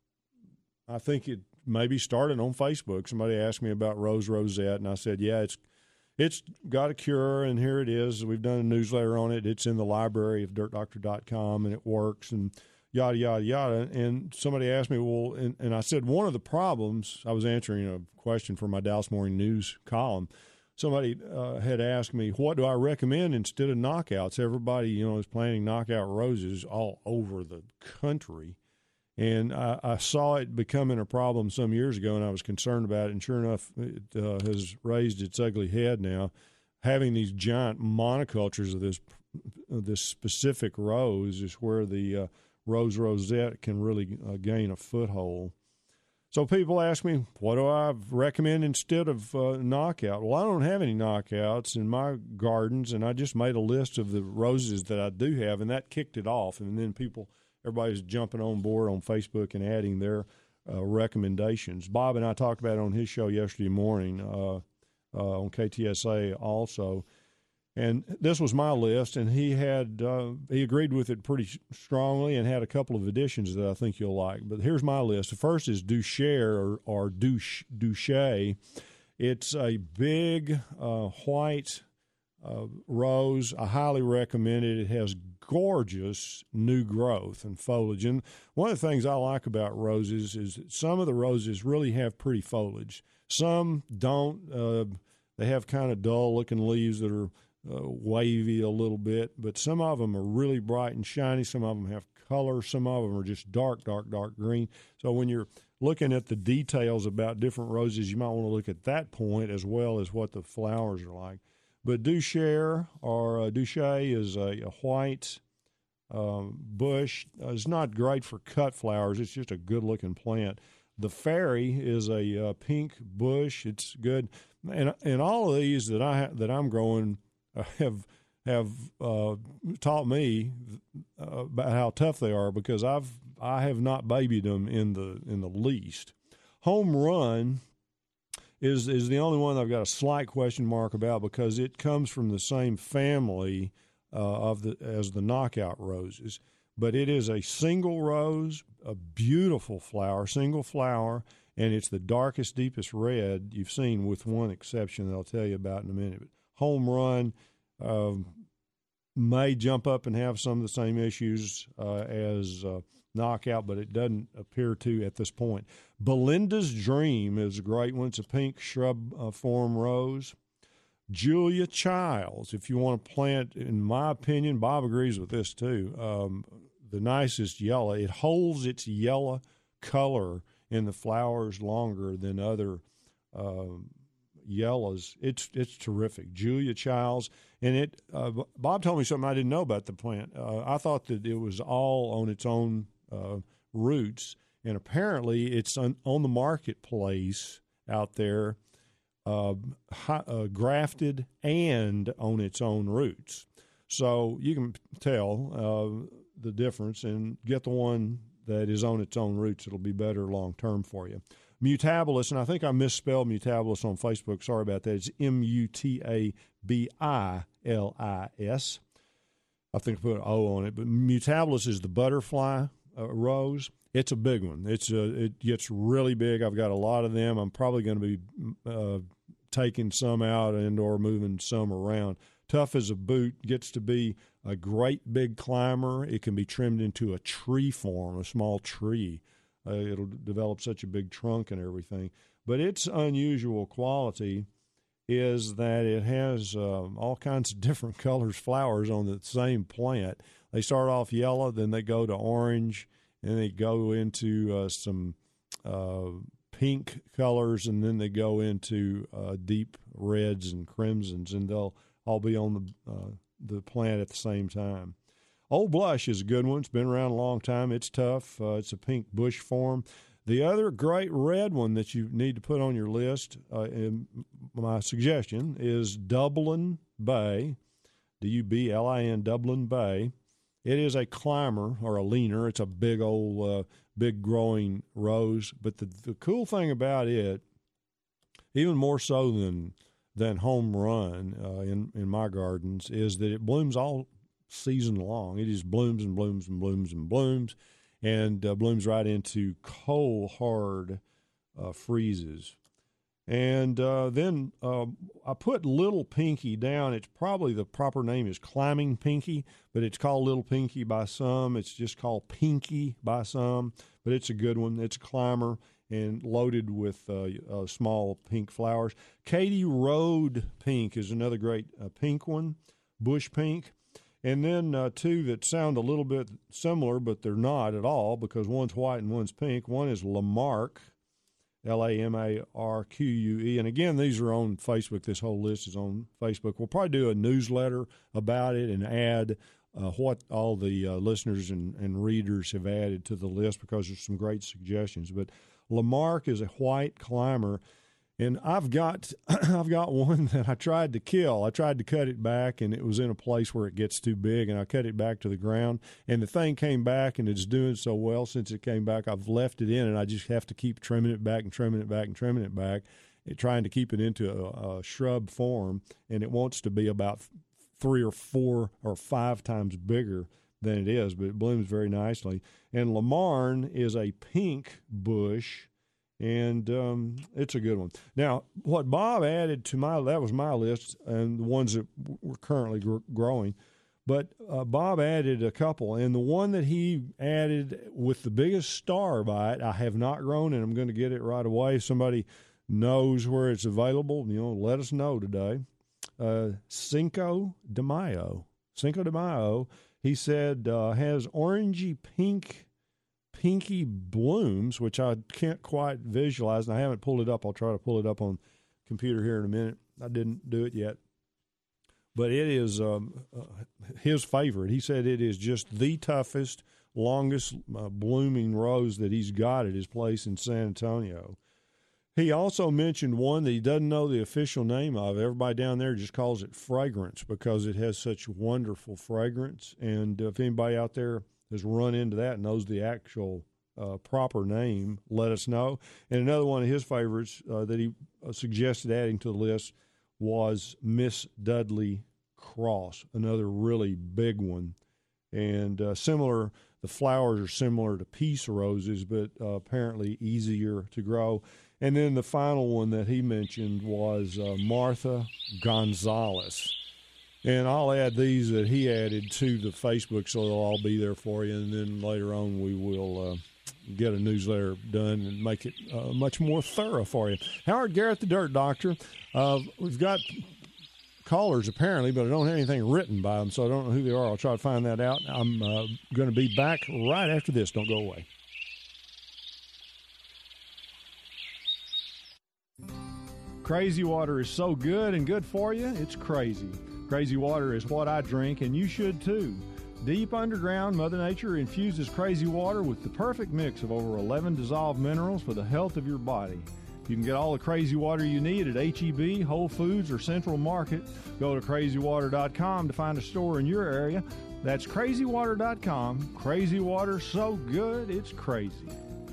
I think it maybe started on Facebook. Somebody asked me about Rose Rosette, and I said, yeah, it's it's got a cure, and here it is. We've done a newsletter on it. It's in the library of dirt doctor dot com, and it works, and yada, yada, yada. And somebody asked me, well, and, and I said one of the problems, I was answering a question for my Dallas Morning News column. Somebody uh, had asked me, what do I recommend instead of knockouts? Everybody, you know, is planting knockout roses all over the country. And I, I saw it becoming a problem some years ago, and I was concerned about it. And sure enough, it uh, has raised its ugly head now. Having these giant monocultures of this of this specific rose is where the uh, Rose Rosette can really uh, gain a foothold. So people ask me, what do I recommend instead of uh, knockout? Well, I don't have any knockouts in my gardens, and I just made a list of the roses that I do have, and that kicked it off. And then people... Everybody's jumping on board on Facebook and adding their uh, recommendations. Bob and I talked about it on his show yesterday morning uh, uh, on K T S A also. And this was my list, and he had uh, he agreed with it pretty strongly and had a couple of additions that I think you'll like. But here's my list. The first is Duchère or, or Duche, Duche. It's a big uh, white uh, rose. I highly recommend it. It has gorgeous new growth and foliage. And one of the things I like about roses is that some of the roses really have pretty foliage. Some don't. Uh, they have kind of dull-looking leaves that are uh, wavy a little bit, but some of them are really bright and shiny. Some of them have color. Some of them are just dark, dark, dark green. So when you're looking at the details about different roses, you might want to look at that point as well as what the flowers are like. But Duchère or uh, Duche is a, a white um, bush. Uh, it's not great for cut flowers. It's just a good-looking plant. The fairy is a uh, pink bush. It's good, and and all of these that I ha- that I'm growing uh, have have uh, taught me uh, about how tough they are, because I've I have not babied them in the in the least. Home Run is is the only one I've got a slight question mark about, because it comes from the same family uh, of the as the knockout roses. But it is a single rose, a beautiful flower, single flower, and it's the darkest, deepest red you've seen, with one exception that I'll tell you about in a minute. But Home Run uh, may jump up and have some of the same issues uh, as uh, Knockout, but it doesn't appear to at this point. Belinda's Dream is a great one. It's a pink shrub uh, form rose. Julia Childs, if you want to plant, in my opinion, Bob agrees with this too, um, the nicest yellow. It holds its yellow color in the flowers longer than other uh, yellows. It's it's terrific. Julia Childs. And it. Uh, Bob told me something I didn't know about the plant. Uh, I thought that it was all on its own uh, roots, and apparently it's on, on the marketplace out there, uh, hi, uh, grafted and on its own roots. So you can tell uh, the difference and get the one that is on its own roots. It'll be better long term for you. Mutabilis, and I think I misspelled Mutabilis on Facebook. Sorry about that. It's M U T A B I L I S. I think I put an O on it. But Mutabilis is the butterfly uh, rose. It's a big one. It's a, it gets really big. I've got a lot of them. I'm probably going to be uh, taking some out and or moving some around. Tough as a boot, gets to be a great big climber. It can be trimmed into a tree form, a small tree. Uh, it'll develop such a big trunk and everything. But its unusual quality is that it has um, all kinds of different colors, flowers on the same plant. They start off yellow, then they go to orange, and they go into uh, some uh, pink colors, and then they go into uh, deep reds and crimsons, and they'll all be on the uh, the plant at the same time. Old Blush is a good one. It's been around a long time. It's tough. Uh, it's a pink bush form. The other great red one that you need to put on your list, uh, and my suggestion, is Dublin Bay, D U B L I N, Dublin Bay. It is a climber or a leaner. It's a big old, uh, big growing rose. But the, the cool thing about it, even more so than than Home Run uh, in, in my gardens, is that it blooms all season long. It just blooms and blooms and blooms and blooms, and uh, blooms right into cold, hard uh, freezes. And uh, then uh, I put Little Pinky down. It's probably the proper name is Climbing Pinky, but it's called Little Pinky by some. It's just called Pinky by some, but it's a good one. It's a climber and loaded with uh, uh, small pink flowers. Katy Road Pink is another great uh, pink one, bush pink. And then uh, two that sound a little bit similar, but they're not at all, because one's white and one's pink. One is Lamarck, L A M A R Q U E. And again, these are on Facebook. This whole list is on Facebook. We'll probably do a newsletter about it and add uh, what all the uh, listeners and, and readers have added to the list, because there's some great suggestions. But Lamarck is a white climber, and I've got I've got one that I tried to kill. I tried to cut it back, and it was in a place where it gets too big, and I cut it back to the ground, and the thing came back, and it's doing so well since it came back. I've left it in, and I just have to keep trimming it back and trimming it back and trimming it back, and trying to keep it into a, a shrub form, and it wants to be about three or four or five times bigger than it is, but it blooms very nicely. And Lamarne is a pink bush, and um, it's a good one. Now, what Bob added to my, that was my list, and the ones that were currently gr- growing, but uh, Bob added a couple, and the one that he added with the biggest star by it, I have not grown, and I'm going to get it right away. If somebody knows where it's available, you know, let us know today. Uh, Cinco de Mayo. Cinco de Mayo, he said, uh, has orangey pink, pinky blooms, which I can't quite visualize, and I haven't pulled it up. I'll try to pull it up on computer here in a minute. I didn't do it yet. but it is um, uh, his favorite. He said it is just the toughest, longest uh, blooming rose that he's got at his place in San Antonio. He also mentioned one that he doesn't know the official name of. Everybody down there just calls it Fragrance because it has such wonderful fragrance. And if anybody out there has run into that and knows the actual uh, proper name, let us know. And another one of his favorites uh, that he uh, suggested adding to the list was Miss Dudley Cross, another really big one. And uh, similar, the flowers are similar to peace roses, but uh, apparently easier to grow. And then the final one that he mentioned was uh, Martha Gonzalez. And I'll add these that he added to the Facebook, so they'll all be there for you. And then later on we will uh, get a newsletter done and make it uh, much more thorough for you. Howard Garrett, the Dirt Doctor. Uh, we've got callers apparently, but I don't have anything written by them, so I don't know who they are. I'll try to find that out. I'm uh, going to be back right after this. Don't go away. Crazy Water is so good and good for you, it's crazy. Crazy Water is what I drink, and you should too. Deep underground, Mother Nature infuses Crazy Water with the perfect mix of over eleven dissolved minerals for the health of your body. You can get all the Crazy Water you need at H E B, Whole Foods, or Central Market. Go to crazy water dot com to find a store in your area. That's crazy water dot com. Crazy Water, so good, it's crazy.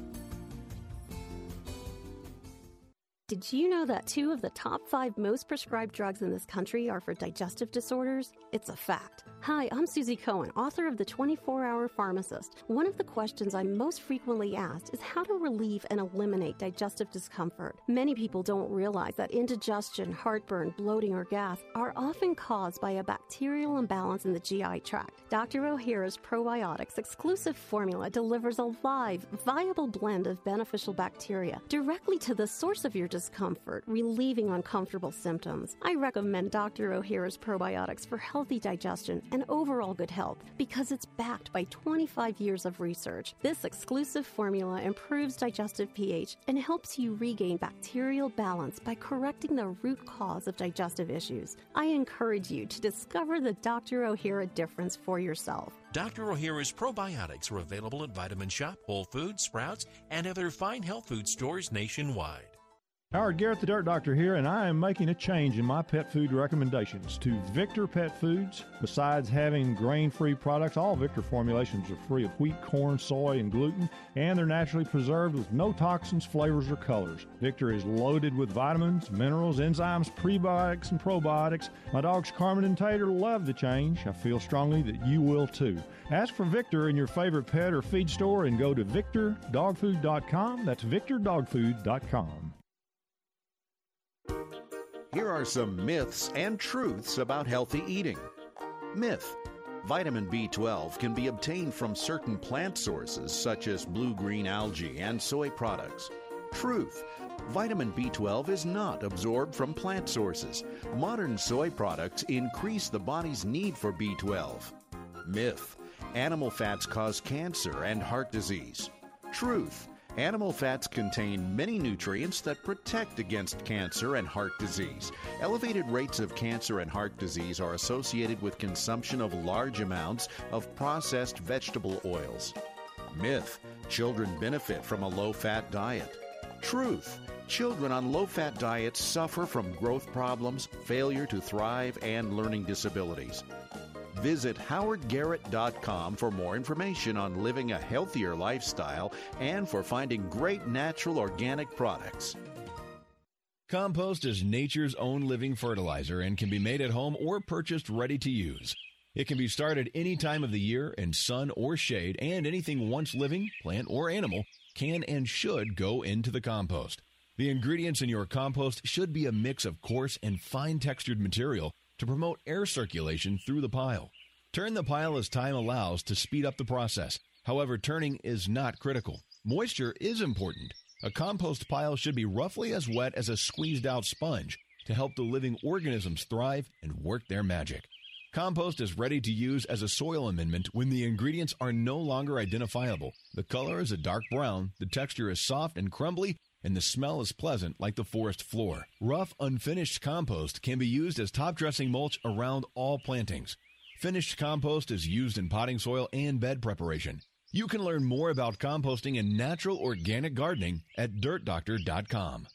Did you know that two of the top five most prescribed drugs in this country are for digestive disorders? It's a fact. Hi, I'm Susie Cohen, author of The twenty-four hour Pharmacist. One of the questions I'm most frequently asked is how to relieve and eliminate digestive discomfort. Many people don't realize that indigestion, heartburn, bloating, or gas are often caused by a bacterial imbalance in the G I tract. Doctor O'Hara's Probiotics exclusive formula delivers a live, viable blend of beneficial bacteria directly to the source of your discomfort, relieving uncomfortable symptoms. I recommend Doctor O'Hara's Probiotics for healthy digestion and overall good health because it's backed by twenty-five years of research. This exclusive formula improves digestive pH and helps you regain bacterial balance by correcting the root cause of digestive issues. I encourage you to discover the Doctor O'Hara difference for yourself. Doctor O'Hara's Probiotics are available at Vitamin Shop, Whole Foods, Sprouts, and other fine health food stores nationwide. Howard Garrett, the Dirt Doctor here, and I am making a change in my pet food recommendations to Victor Pet Foods. Besides having grain-free products, all Victor formulations are free of wheat, corn, soy, and gluten, and they're naturally preserved with no toxins, flavors, or colors. Victor is loaded with vitamins, minerals, enzymes, prebiotics, and probiotics. My dogs Carmen and Tater love the change. I feel strongly that you will too. Ask for Victor in your favorite pet or feed store and go to victor dog food dot com. That's victor dog food dot com. Here are some myths and truths about healthy eating. Myth: vitamin B twelve can be obtained from certain plant sources such as blue-green algae and soy products. Truth: vitamin B twelve is not absorbed from plant sources. Modern soy products increase the body's need for B twelve. Myth: animal fats cause cancer and heart disease. Truth: animal fats contain many nutrients that protect against cancer and heart disease. Elevated rates of cancer and heart disease are associated with consumption of large amounts of processed vegetable oils. Myth: children benefit from a low-fat diet. Truth: children on low-fat diets suffer from growth problems, failure to thrive, and learning disabilities. Visit howard garrett dot com for more information on living a healthier lifestyle and for finding great natural organic products. Compost is nature's own living fertilizer and can be made at home or purchased ready to use. It can be started any time of the year in sun or shade, and anything once living, plant or animal, can and should go into the compost. The ingredients in your compost should be a mix of coarse and fine-textured material to promote air circulation through the pile. Turn the pile as time allows to speed up the process. However, turning is not critical. Moisture is important. A compost pile should be roughly as wet as a squeezed-out sponge to help the living organisms thrive and work their magic. Compost is ready to use as a soil amendment when the ingredients are no longer identifiable. The color is a dark brown, the texture is soft and crumbly, and the smell is pleasant like the forest floor. Rough, unfinished compost can be used as top dressing mulch around all plantings. Finished compost is used in potting soil and bed preparation. You can learn more about composting and natural organic gardening at dirt doctor dot com.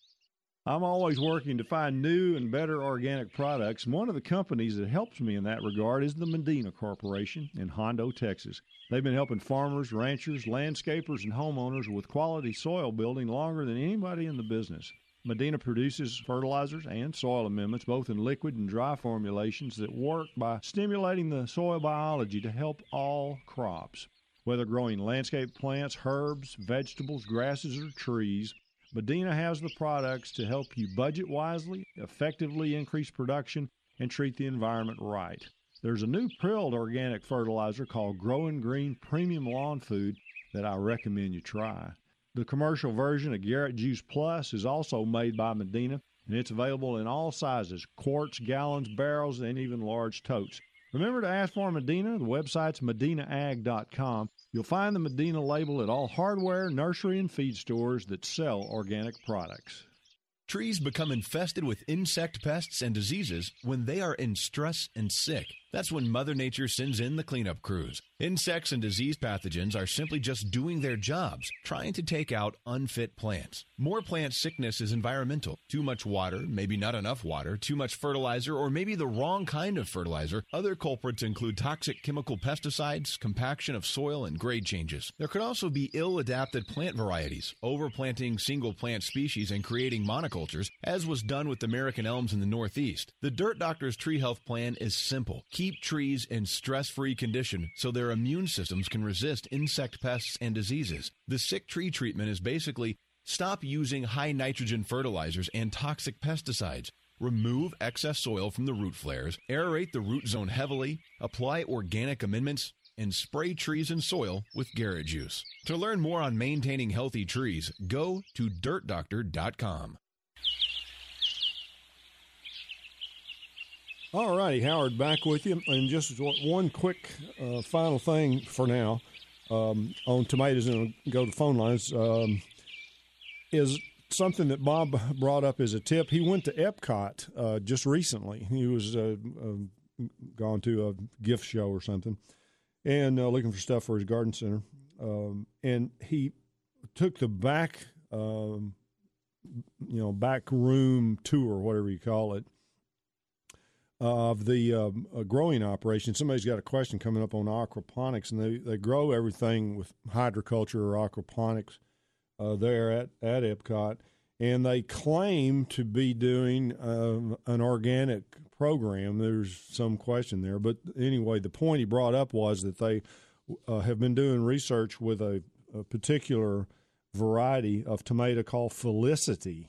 I'm always working to find new and better organic products. One of the companies that helps me in that regard is the Medina Corporation in Hondo, Texas. They've been helping farmers, ranchers, landscapers, and homeowners with quality soil building longer than anybody in the business. Medina produces fertilizers and soil amendments, both in liquid and dry formulations, that work by stimulating the soil biology to help all crops. Whether growing landscape plants, herbs, vegetables, grasses, or trees, Medina has the products to help you budget wisely, effectively increase production, and treat the environment right. There's a new prilled organic fertilizer called Growing Green Premium Lawn Food that I recommend you try. The commercial version of Garrett Juice Plus is also made by Medina, and it's available in all sizes, quarts, gallons, barrels, and even large totes. Remember to ask for Medina. The website's medina ag dot com. You'll find the Medina label at all hardware, nursery, and feed stores that sell organic products. Trees become infested with insect pests and diseases when they are in stress and sick. That's when Mother Nature sends in the cleanup crews. Insects and disease pathogens are simply just doing their jobs, trying to take out unfit plants. More plant sickness is environmental. Too much water, maybe not enough water, too much fertilizer, or maybe the wrong kind of fertilizer. Other culprits include toxic chemical pesticides, compaction of soil, and grade changes. There could also be ill-adapted plant varieties, overplanting single plant species and creating monocultures, as was done with American elms in the Northeast. The Dirt Doctor's Tree Health Plan is simple. Keep trees in stress-free condition so their immune systems can resist insect pests and diseases. The sick tree treatment is basically stop using high nitrogen fertilizers and toxic pesticides. Remove excess soil from the root flares, aerate the root zone heavily, apply organic amendments, and spray trees and soil with Garrett Juice. To learn more on maintaining healthy trees, go to dirt doctor dot com. All righty, Howard, back with you. And just one quick uh, final thing for now um, on tomatoes, and I'll go to phone lines, um, is something that Bob brought up as a tip. He went to Epcot uh, just recently. He was uh, uh, gone to a gift show or something and uh, looking for stuff for his garden center. Um, and he took the back, um, you know, back room tour, whatever you call it, of the um, uh, growing operation. Somebody's got a question coming up on aquaponics, and they, they grow everything with hydroculture or aquaponics uh, there at, at Epcot, and they claim to be doing uh, an organic program. There's some question there, but anyway, the point he brought up was that they uh, have been doing research with a, a particular variety of tomato called Felicity,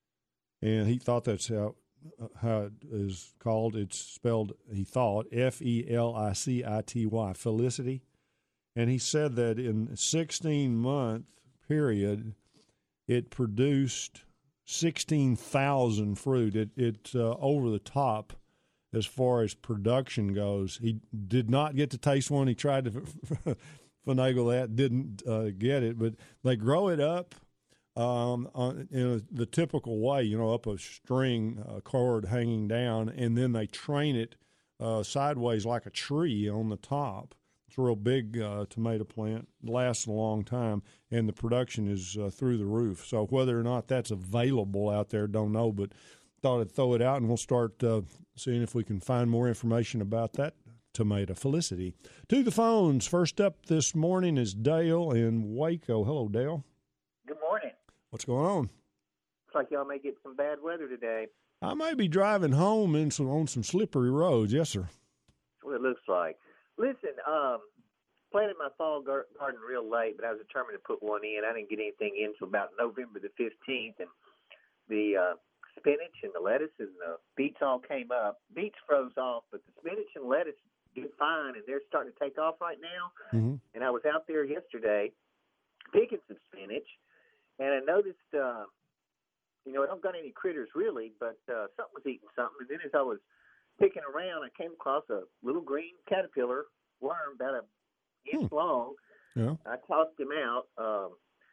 and he thought that's how how it is called. It's spelled, he thought, F E L I C I T Y, Felicity. And he said that in a sixteen-month period, it produced sixteen thousand fruit. It, it's uh, over the top as far as production goes. He did not get to taste one. He tried to finagle that, didn't uh, get it. But they grow it up Um, on, in a, the typical way, you know, up a string uh, cord hanging down, and then they train it uh, sideways like a tree on the top. It's a real big uh, tomato plant, lasts a long time, and the production is uh, through the roof. So whether or not that's available out there, don't know, but thought I'd throw it out, and we'll start uh, seeing if we can find more information about that tomato, Felicity. To the phones. First up this morning is Dale in Waco. Hello, Dale. Good morning. What's going on? Looks like y'all may get some bad weather today. I may be driving home in some, on some slippery roads. Yes, sir. That's what it looks like. Listen, um, planted my fall gar- garden real late, but I was determined to put one in. I didn't get anything in until about November the fifteenth, and the uh, spinach and the lettuce and the beets all came up. Beets froze off, but the spinach and lettuce did fine, and they're starting to take off right now. Mm-hmm. And I was out there yesterday picking some spinach, and I noticed, uh, you know, I don't got any critters really, but uh, something was eating something. And then as I was picking around, I came across a little green caterpillar worm about an inch hmm. long. Yeah. I tossed him out. Um,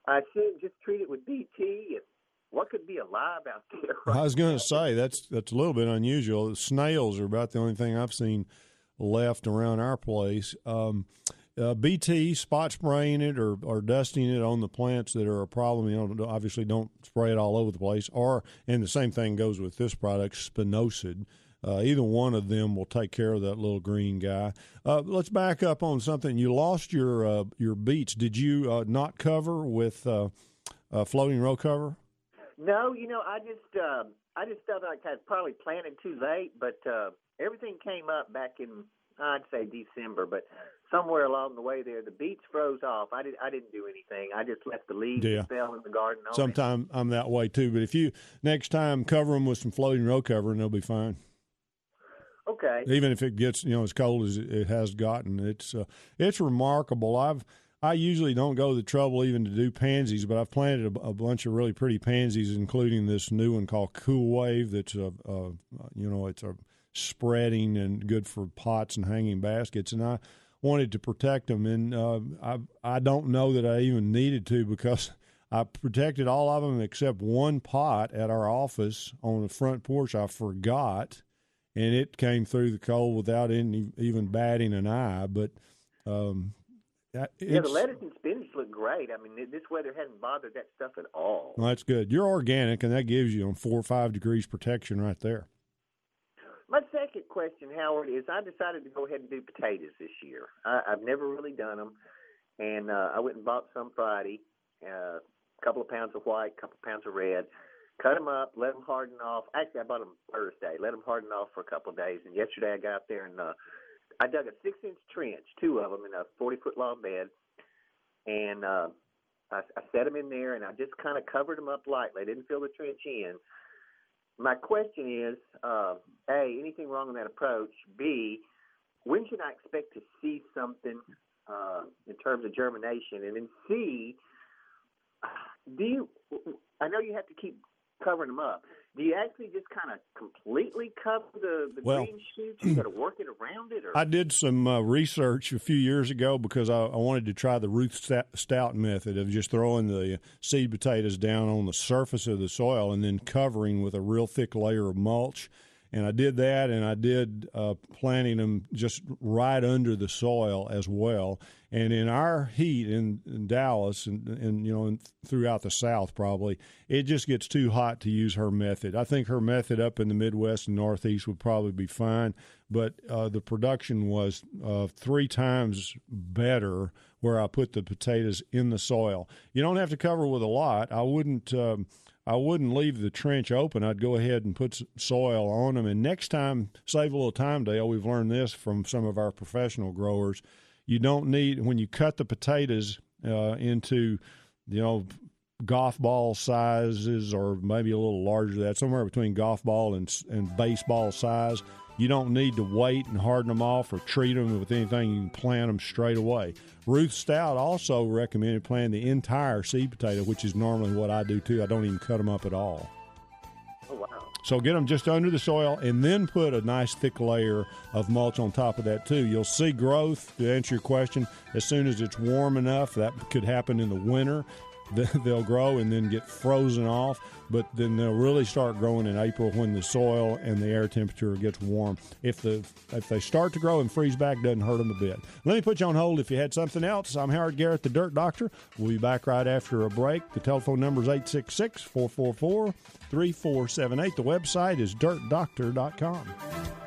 I should just treat it with B T. And what could be alive out there? Right I was going now? to say that's that's a little bit unusual. Snails are about the only thing I've seen left around our place. Um, uh, B T, spot spraying it or, or dusting it on the plants that are a problem. You know, obviously don't spray it all over the place. Or, and the same thing goes with this product, spinosad. Uh, either one of them will take care of that little green guy. Uh, let's back up on something. You lost your uh, your beets. Did you uh, not cover with uh, uh, floating row cover? No, you know, I just uh, I just felt like I probably planted too late, but uh, everything came up back in, I'd say December, but somewhere along the way there, the beets froze off. I, did, I didn't do anything. I just left the leaves Yeah. that fell in the garden on Sometimes I'm that way too, but if you next time cover them with some floating row cover and they'll be fine. Okay. Even if it gets, you know, as cold as it has gotten, it's uh, it's remarkable. I've I usually don't go to the trouble even to do pansies, but I've planted a, a bunch of really pretty pansies, including this new one called Cool Wave. That's a, a you know, it's a spreading and good for pots and hanging baskets. And I wanted to protect them, and uh, I I don't know that I even needed to because I protected all of them except one pot at our office on the front porch. I forgot. And it came through the cold without any, even batting an eye. But um, it's, yeah, the lettuce and spinach look great. I mean, this weather hasn't bothered that stuff at all. well, that's good. You're organic, and that gives you on four or five degrees protection right there. My second question, Howard, is I decided to go ahead and do potatoes this year. I, I've never really done them, and uh, I went and bought some Friday, uh, a couple of pounds of white, a couple of pounds of red. Cut them up, let them harden off. Actually, I bought them Thursday. Let them harden off for a couple of days. And yesterday I got out there and uh, I dug a six-inch trench, two of them in a forty-foot long bed. And uh, I, I set them in there, and I just kind of covered them up lightly. I didn't fill the trench in. My question is, uh, A, anything wrong with that approach? B, when should I expect to see something uh, in terms of germination? And then C, do you – I know you have to keep – covering them up. Do you actually just kind of completely cover the, the well, green shoots? You got to work it around it? Or? I did some uh, research a few years ago because I, I wanted to try the Ruth Stout method of just throwing the seed potatoes down on the surface of the soil and then covering with a real thick layer of mulch. And I did that, and I did uh, planting them just right under the soil as well. And in our heat in, in Dallas and, and, you know, and throughout the South probably, it just gets too hot to use her method. I think her method up in the Midwest and Northeast would probably be fine, but uh, the production was uh, three times better where I put the potatoes in the soil. You don't have to cover with a lot. I wouldn't um, – I wouldn't leave the trench open. I'd go ahead and put soil on them. And next time, save a little time, Dale. We've learned this from some of our professional growers. You don't need, when you cut the potatoes uh, into, you know, golf ball sizes or maybe a little larger than that, somewhere between golf ball and, and baseball size, you don't need to wait and harden them off or treat them with anything. You can plant them straight away. Ruth Stout also recommended planting the entire seed potato, which is normally what I do too. I don't even cut them up at all. Oh, wow. So get them just under the soil and then put a nice thick layer of mulch on top of that too. You'll see growth, to answer your question, as soon as it's warm enough. That could happen in the winter. They'll grow and then get frozen off, but then they'll really start growing in April when the soil and the air temperature gets warm. If the if they start to grow and freeze back, doesn't hurt them a bit. Let me put you on hold if you had something else. I'm Howard Garrett, the Dirt Doctor. We'll be back right after a break. The telephone number is eight six six, four four four, three four seven eight. The website is dirt doctor dot com.